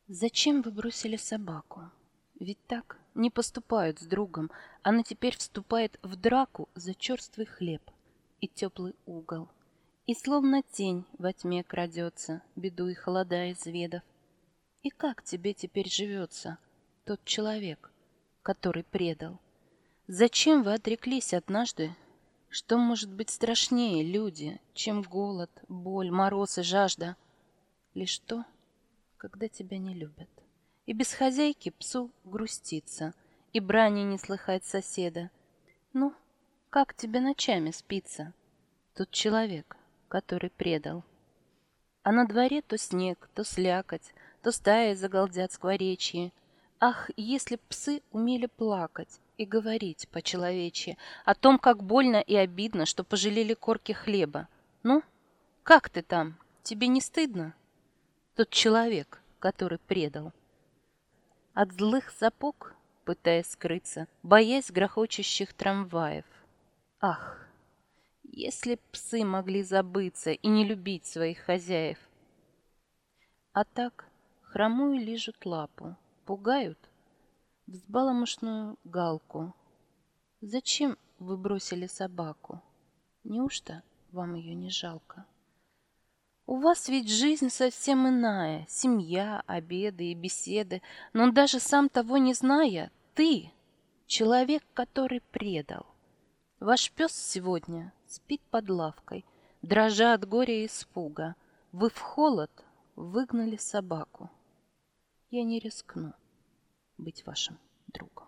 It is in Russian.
Зачем вы бросили собаку? Ведь так не поступают с другом. Она теперь вступает в драку за черствый хлеб и теплый угол. И словно тень во тьме крадется, беду и холода изведав. И как тебе теперь живется, тот человек, который предал? Зачем вы отреклись однажды? Что может быть страшнее, люди, чем голод, боль, мороз и жажда? Лишь то, когда тебя не любят. И без хозяйки псу грустится, и брани не слыхать соседа. Ну, как тебе ночами спится, тот человек, который предал? А на дворе то снег, то слякоть, то стаи загалдят скворечьи. Ах, если б псы умели плакать и говорить по-человечьи о том, как больно и обидно, что пожалели корки хлеба. Ну, как ты там? Тебе не стыдно? Тот человек, который предал. От злых сапог, пытаясь скрыться, боясь грохочущих трамваев. Ах, если б псы могли забыться и не любить своих хозяев. А так хромую лижут лапу, пугают взбаламошную галку. Зачем вы бросили собаку? Неужто вам ее не жалко? У вас ведь жизнь совсем иная, семья, обеды и беседы, но даже сам того не зная, ты — человек, который предал. Ваш пес сегодня спит под лавкой, дрожа от горя и испуга. Вы в холод выгнали собаку. Я не рискну быть вашим другом.